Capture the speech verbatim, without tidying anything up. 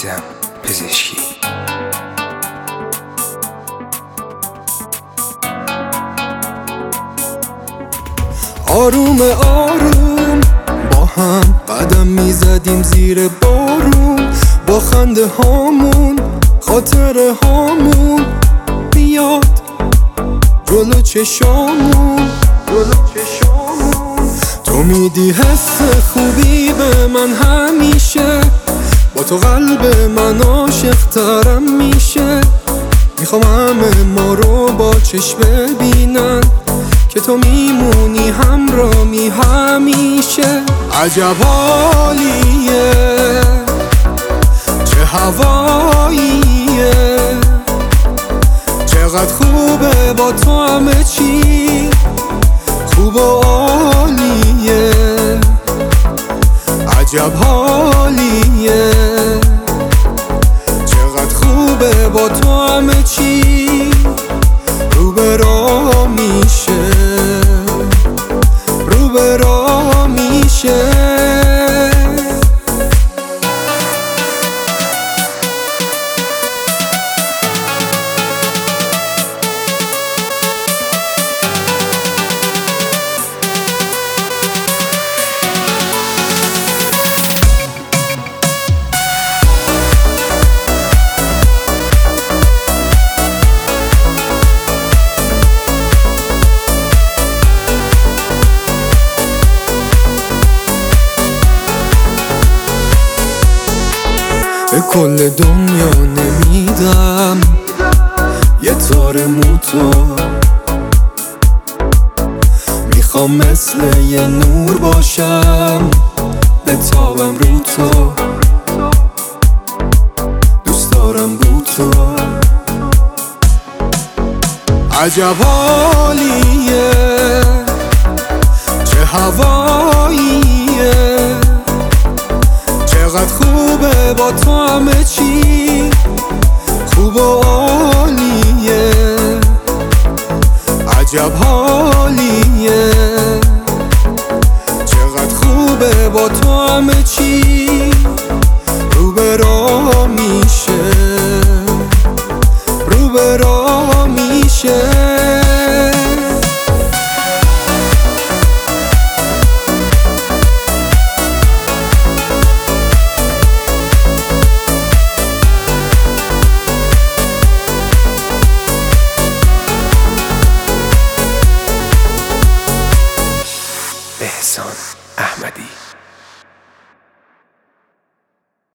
رسیدم پزشکی. آروم آروم با هم قدم میزدیم زیر بارون، با خنده هامون خاطره هامون بیاد جلو چشامون. تو میدی حس خوبی به من همیشه، با تو قلب من عاشق ترم میشه. میخوام همه ما رو با چشم ببینن که تو میمونی همرامی همیشه. عجب حالیه، چه هواییه، چقدر خوبه با تو همه چی خوب و عالیه. عجب حالیه، چقدر خوبه با تو همه چی رو به راه میشه، رو به راه میشه. به کل دنیا نمیدم یه تار موتو، میخوام مثل یه نور باشم بتابم رو تو. دوست دارم بو تو. عجب حالیه، چه هواییه، چقدر خوبه با تو همه چی خوب و عالیه. عجب حالیه، چقدر خوبه با تو همه چی رو به راه میشه، رو به راه میشه. احسان احمدی.